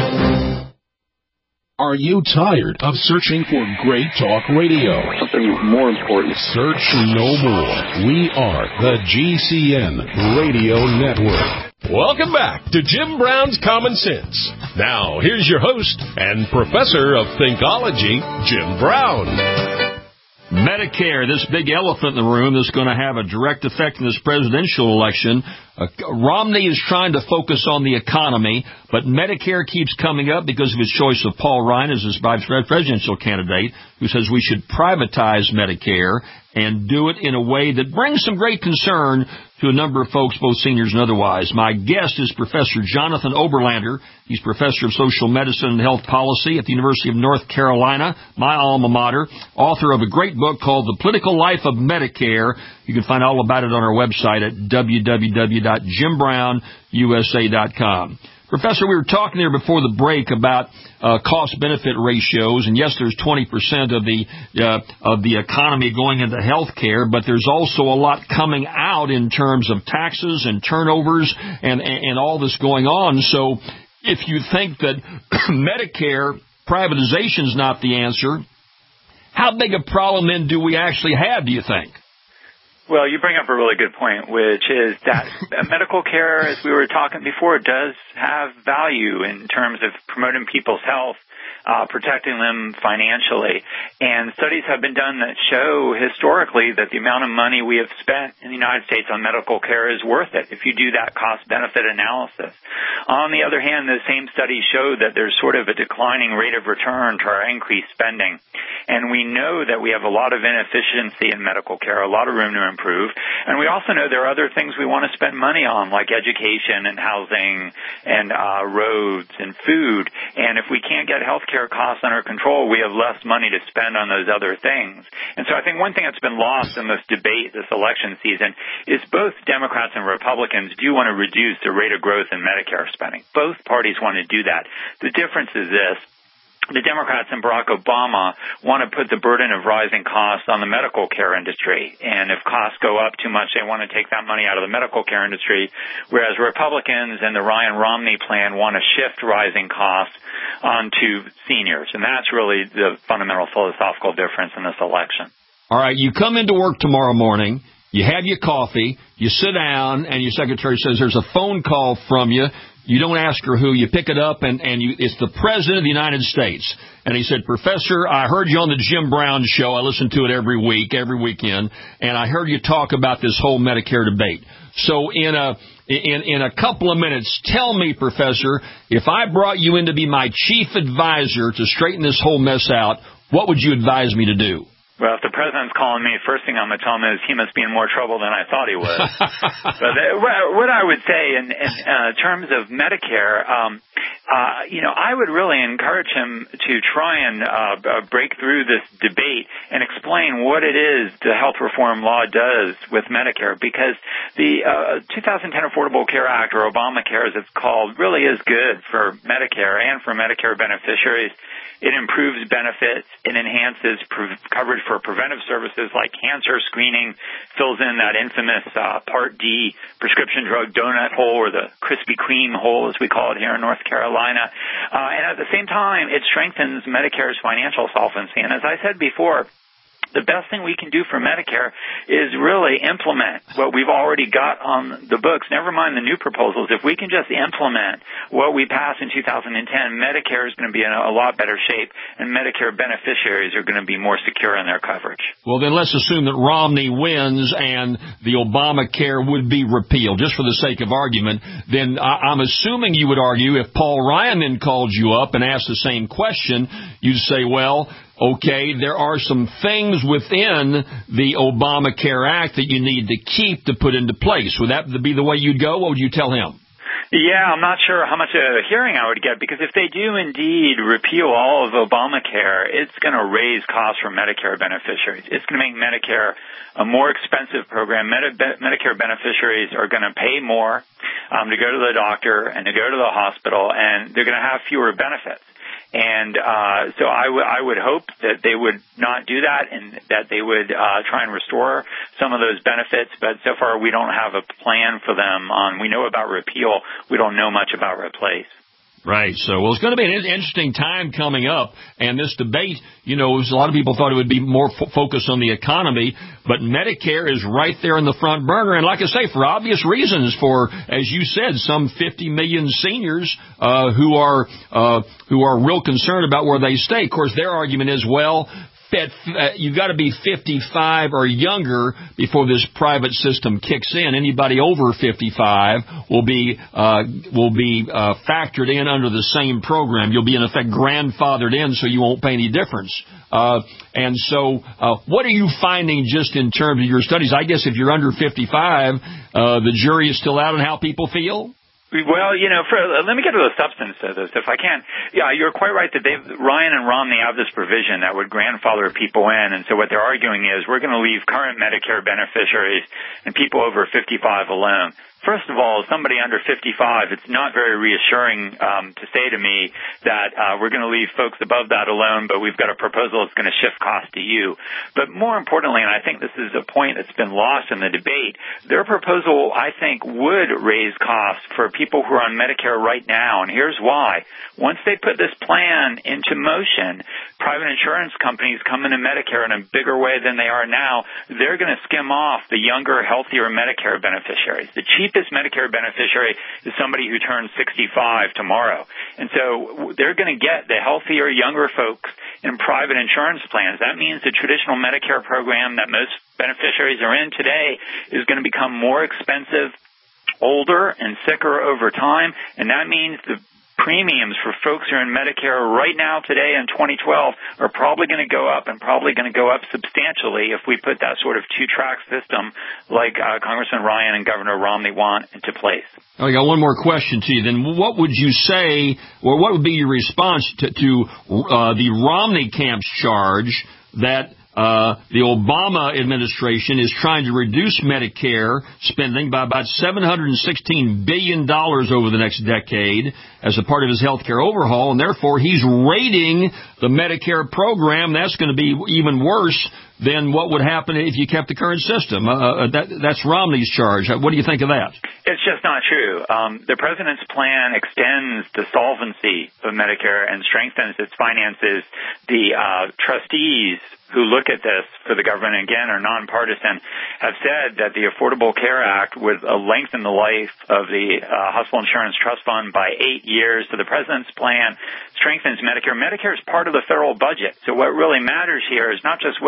Are you tired of searching for great talk radio? Something more important. Search no more. We are the G C N Radio Network. Welcome back to Jim Brown's Common Sense. Now, here's your host and professor of Thinkology, Jim Brown. Medicare, this big elephant in the room that's going to have a direct effect in this presidential election. Uh, Romney is trying to focus on the economy, but Medicare keeps coming up because of his choice of Paul Ryan as his vice presidential candidate, who says we should privatize Medicare and do it in a way that brings some great concern to a number of folks, both seniors and otherwise. My guest is Professor Jonathan Oberlander. He's Professor of Social Medicine and Health Policy at the University of North Carolina, my alma mater, author of a great book called The Political Life of Medicare. You can find all about it on our website at w w w dot jim brown u s a dot com. Professor, we were talking there before the break about uh, cost-benefit ratios, and yes, there's twenty percent of the uh, of the economy going into health care, but there's also a lot coming out in terms of taxes and turnovers and, and, and all this going on. So if you think that Medicare privatization is not the answer, how big a problem then do we actually have, do you think? Well, you bring up a really good point, which is that medical care, as we were talking before, does have value in terms of promoting people's health, uh, protecting them financially. And studies have been done that show historically that the amount of money we have spent in the United States on medical care is worth it if you do that cost-benefit analysis. On the other hand, the same studies show that there's sort of a declining rate of return to our increased spending. And we know that we have a lot of inefficiency in medical care, a lot of room to improve. And we also know there are other things we want to spend money on, like education and housing and uh, roads and food. And if we can't get health care costs under control, we have less money to spend on those other things. And so I think one thing that's been lost in this debate this election season is both Democrats and Republicans do want to reduce the rate of growth in Medicare spending. Both parties want to do that. The difference is this. The Democrats and Barack Obama want to put the burden of rising costs on the medical care industry. And if costs go up too much, they want to take that money out of the medical care industry, whereas Republicans and the Ryan Romney plan want to shift rising costs onto seniors. And that's really the fundamental philosophical difference in this election. All right, you come into work tomorrow morning, you have your coffee, you sit down, and your secretary says there's a phone call from you. You don't ask her who. You pick it up, and, and you, it's the President of the United States. And he said, Professor, I heard you on the Jim Brown show. I listen to it every week, every weekend, and I heard you talk about this whole Medicare debate. So in a in, in a couple of minutes, tell me, Professor, if I brought you in to be my chief advisor to straighten this whole mess out, what would you advise me to do? Well, if the president's calling me, first thing I'm going to tell him is he must be in more trouble than I thought he was. But uh, what I would say in, in uh, terms of Medicare, um, uh, you know, I would really encourage him to try and uh, break through this debate and explain what it is the health reform law does with Medicare, because the uh, two thousand ten Affordable Care Act, or Obamacare as it's called, really is good for Medicare and for Medicare beneficiaries. It improves benefits. It enhances pre- coverage for preventive services like cancer screening, fills in that infamous uh, Part D prescription drug donut hole, or the Krispy Kreme hole, as we call it here in North Carolina. Uh, and at the same time, it strengthens Medicare's financial solvency. And as I said before, the best thing we can do for Medicare is really implement what we've already got on the books, never mind the new proposals. If we can just implement what we passed in two thousand ten, Medicare is going to be in a lot better shape, and Medicare beneficiaries are going to be more secure in their coverage. Well, then let's assume that Romney wins and the Obamacare would be repealed, just for the sake of argument. Then I'm assuming you would argue, if Paul Ryan then called you up and asked the same question, you'd say, well, okay, there are some things within the Obamacare Act that you need to keep to put into place. Would that be the way you'd go? What would you tell him? Yeah, I'm not sure how much of a hearing I would get, because if they do indeed repeal all of Obamacare, it's going to raise costs for Medicare beneficiaries. It's going to make Medicare a more expensive program. Medi- Medicare beneficiaries are going to pay more um, to go to the doctor and to go to the hospital, and they're going to have fewer benefits. And uh, so I, w- I would hope that they would not do that, and that they would uh, try and restore some of those benefits. But so far, we don't have a plan for them on. We know about repeal. We don't know much about replace. Right. So, well, it's going to be an interesting time coming up. And this debate, you know, a lot of people thought it would be more f- focused on the economy, but Medicare is right there in the front burner. And like I say, for obvious reasons, for, as you said, some fifty million seniors uh, who are uh, who are real concerned about where they stay. Of course, their argument is, well, you've got to be fifty-five or younger before this private system kicks in. Anybody over fifty-five will be uh, will be uh, factored in under the same program. You'll be in effect grandfathered in, so you won't pay any difference. Uh, and so, uh, what are you finding just in terms of your studies? I guess if you're under fifty-five, uh, the jury is still out on how people feel. Well, you know, for, uh, let me get to the substance of this, if I can. Yeah, you're quite right that they, Ryan and Romney have this provision that would grandfather people in, and so what they're arguing is we're going to leave current Medicare beneficiaries and people over fifty-five alone. First of all, as somebody under fifty-five, it's not very reassuring um, to say to me that uh, we're going to leave folks above that alone, but we've got a proposal that's going to shift cost to you. But more importantly, and I think this is a point that's been lost in the debate, their proposal, I think, would raise costs for people who are on Medicare right now, and here's why. Once they put this plan into motion, private insurance companies come into Medicare in a bigger way than they are now. They're going to skim off the younger, healthier Medicare beneficiaries. The cheapest Medicare beneficiary is somebody who turns sixty-five tomorrow. And so they're going to get the healthier, younger folks in private insurance plans. That means the traditional Medicare program that most beneficiaries are in today is going to become more expensive, older, and sicker over time. And that means the premiums for folks who are in Medicare right now today in twenty twelve are probably going to go up, and probably going to go up substantially if we put that sort of two-track system like uh, Congressman Ryan and Governor Romney want into place. I got one more question to you. Then what would you say, or what would be your response to, to uh, the Romney camp's charge that Uh, the Obama administration is trying to reduce Medicare spending by about seven hundred sixteen billion dollars over the next decade as a part of his health care overhaul, and therefore he's raiding the Medicare program. That's going to be even worse than what would happen if you kept the current system. Uh, that, that's Romney's charge. What do you think of that? It's just not true. Um, the president's plan extends the solvency of Medicare and strengthens its finances. The uh, trustees who look at this for the government, again, are nonpartisan, have said that the Affordable Care Act would uh, lengthen the life of the uh, Hospital Insurance Trust Fund by eight years. So the president's plan strengthens Medicare. Medicare is part of the federal budget. So what really matters here is not just what you do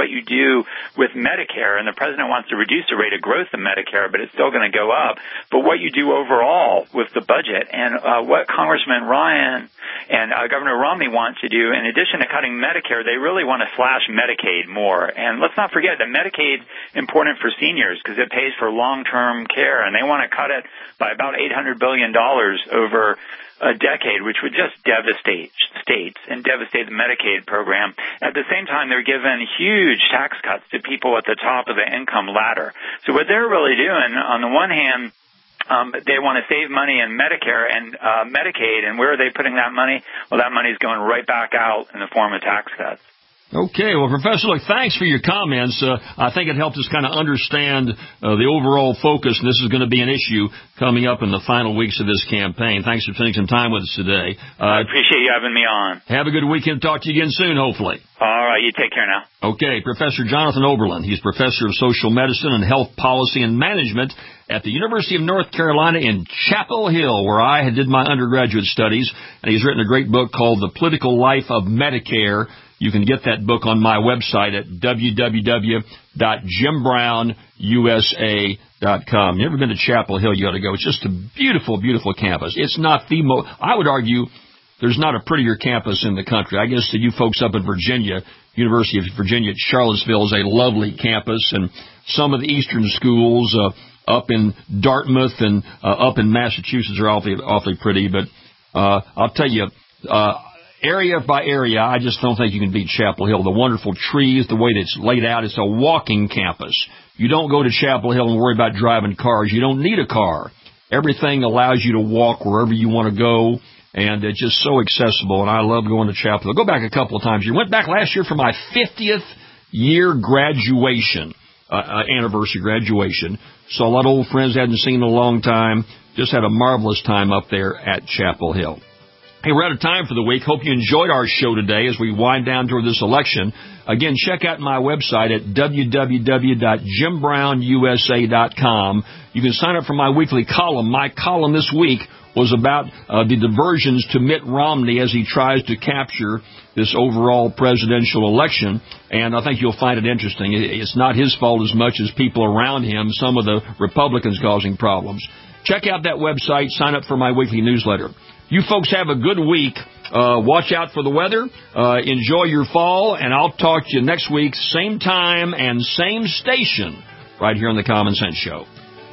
do with Medicare, and the president wants to reduce the rate of growth of Medicare, but it's still going to go up, but what you do overall with the budget, and uh, what Congressman Ryan and uh, Governor Romney want to do, in addition to cutting Medicare, they really want to slash Medicaid more. And let's not forget that Medicaid's important for seniors because it pays for long-term care, and they want to cut it by about eight hundred billion dollars over a decade, which would just devastate states and devastate the Medicaid program. At the same time, they're giving huge tax cuts to people at the top of the income ladder. So what they're really doing, on the one hand, Um, they want to save money in Medicare and uh, Medicaid, and where are they putting that money? Well, that money is going right back out in the form of tax cuts. Okay, well, Professor, look, thanks for your comments. Uh, I think it helped us kind of understand uh, the overall focus, and this is going to be an issue coming up in the final weeks of this campaign. Thanks for spending some time with us today. Uh, I appreciate you having me on. Have a good weekend. Talk to you again soon, hopefully. All right, you take care now. Okay, Professor Jonathan Oberlin. He's Professor of Social Medicine and Health Policy and Management at the University of North Carolina in Chapel Hill, where I did my undergraduate studies, and he's written a great book called The Political Life of Medicare. You can get that book on my website at w w w dot jim brown u s a dot com. You ever been to Chapel Hill? You ought to go. It's just a beautiful, beautiful campus. It's not the most, I would argue, there's not a prettier campus in the country. I guess to you folks up in Virginia, University of Virginia at Charlottesville is a lovely campus, and some of the eastern schools uh, up in Dartmouth and uh, up in Massachusetts are awfully, awfully pretty. But uh, I'll tell you, uh, area by area, I just don't think you can beat Chapel Hill. The wonderful trees, the way that it's laid out, it's a walking campus. You don't go to Chapel Hill and worry about driving cars. You don't need a car. Everything allows you to walk wherever you want to go, and it's just so accessible, and I love going to Chapel Hill. Go back a couple of times. You went back last year for my fiftieth year graduation, uh, uh, anniversary graduation. Saw a lot of old friends I hadn't seen in a long time. Just had a marvelous time up there at Chapel Hill. Hey, we're out of time for the week. Hope you enjoyed our show today as we wind down toward this election. Again, check out my website at w w w dot jim brown u s a dot com. You can sign up for my weekly column. My column this week was about uh, the diversions to Mitt Romney as he tries to capture this overall presidential election, and I think you'll find it interesting. It's not his fault as much as people around him, some of the Republicans causing problems. Check out that website. Sign up for my weekly newsletter. You folks have a good week. Uh, watch out for the weather. Uh, enjoy your fall, and I'll talk to you next week, same time and same station, right here on the Common Sense Show.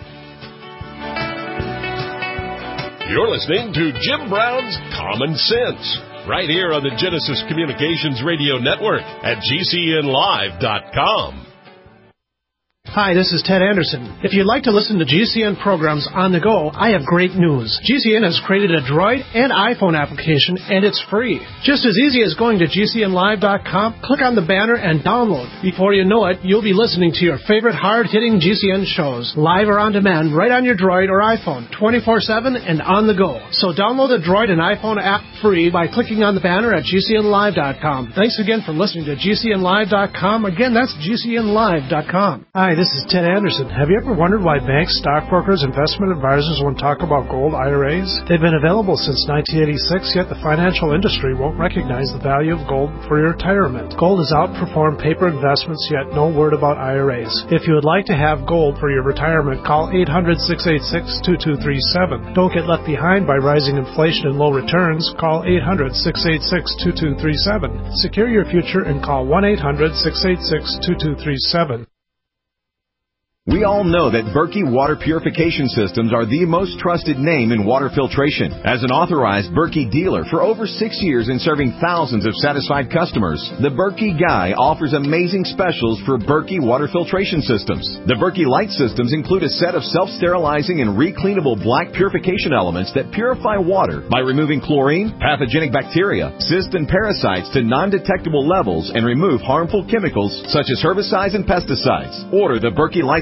You're listening to Jim Brown's Common Sense, right here on the Genesis Communications Radio Network at G C N live dot com. Hi, this is Ted Anderson. If you'd like to listen to G C N programs on the go, I have great news. G C N has created a Droid and iPhone application, and it's free. Just as easy as going to G C N live dot com, click on the banner, and download. Before you know it, you'll be listening to your favorite hard-hitting G C N shows, live or on demand, right on your Droid or iPhone, twenty-four seven and on the go. So download the Droid and iPhone app free by clicking on the banner at G C N live dot com. Thanks again for listening to G C N live dot com. Again, that's G C N live dot com. Hi, this is Ted Anderson. Have you ever wondered why banks, stockbrokers, investment advisors won't talk about gold I R As? They've been available since nineteen eighty-six, yet the financial industry won't recognize the value of gold for your retirement. Gold has outperformed paper investments, yet no word about I R As. If you would like to have gold for your retirement, call eight hundred, six eight six, two two three seven. Don't get left behind by rising inflation and low returns. Call eight hundred, six eight six, two two three seven. Secure your future and call one eight hundred, six eight six, two two three seven. We all know that Berkey Water Purification Systems are the most trusted name in water filtration. As an authorized Berkey dealer for over six years and serving thousands of satisfied customers, the Berkey Guy offers amazing specials for Berkey Water Filtration Systems. The Berkey Light Systems include a set of self-sterilizing and recleanable black purification elements that purify water by removing chlorine, pathogenic bacteria, cysts, and parasites to non-detectable levels and remove harmful chemicals such as herbicides and pesticides. Order the Berkey Light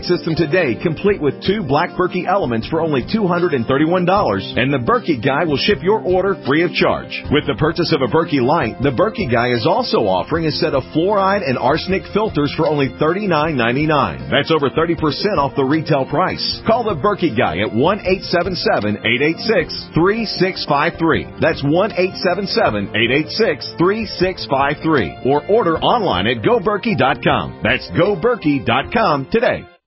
system today, complete with two Black Berkey elements for only two hundred thirty-one dollars, and the Berkey Guy will ship your order free of charge. With the purchase of a Berkey Light, the Berkey Guy is also offering a set of fluoride and arsenic filters for only thirty-nine ninety-nine. That's over thirty percent off the retail price. Call the Berkey Guy at one eight seven seven, eight eight six, three six five three. That's one eight seven seven, eight eight six, three six five three. Or order online at go berkey dot com. That's go berkey dot com today.